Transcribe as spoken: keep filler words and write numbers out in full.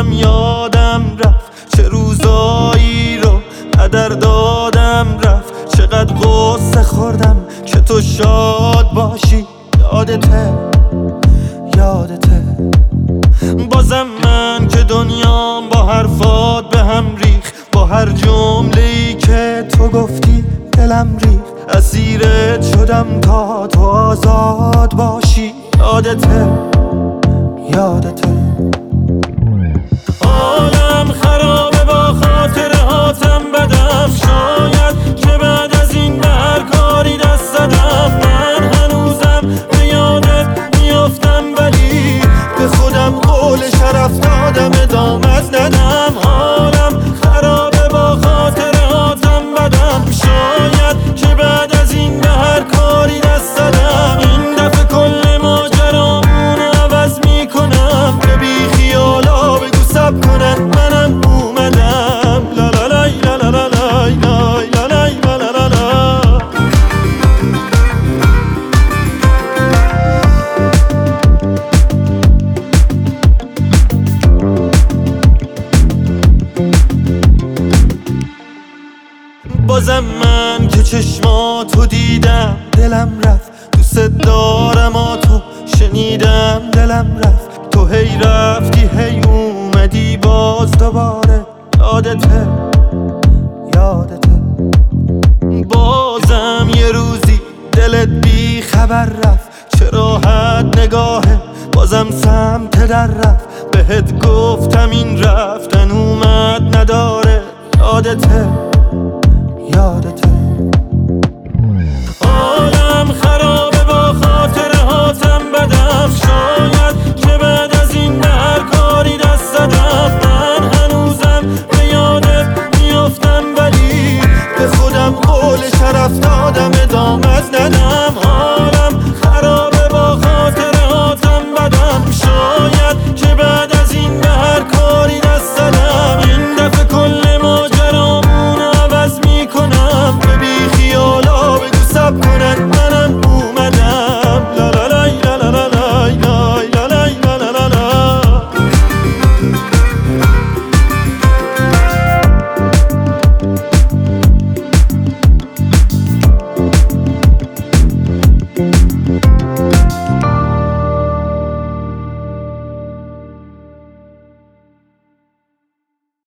بازم یادم رفت چه روزایی رو هدر دادم رفت. چقدر غصه خوردم که تو شاد باشی. یادته یادته بازم من که دنیام با حرفات به هم ریخ، با هر جمله‌ای که تو گفتی دلم ریخ. اسیرت شدم تا تو آزاد باشی. یادته یادته حالم خرابه با خاطره هاتم بدم. شاید که بعد از این به هر کاری دست زدم. من هنوزم به یادت میافتم ولی به خودم قول شرف دادم ادامت ندم. حالم خرابه با خاطره هاتم بدم. شاید که بعد از این به هر کاری دست زدم. این دفعه کل ماجرامون عوض میکنم. به بی خیالا بگو سب کنن منم اومدم. لا لا لای لا لا لا لای لای لا لای لا لا لا لا. بازم من که چشماتو دیدم دلم رفت. دوست دارم آتو شنیدم دلم رفت. تو هی رفتی هی اومدی باز دوباره. یادته یادته بازم یه روزی دلت بی خبر رفت. چه راحت نگاهه بازم سمت در رفت. بهت گفتم این رفتن اومد نداره. یادته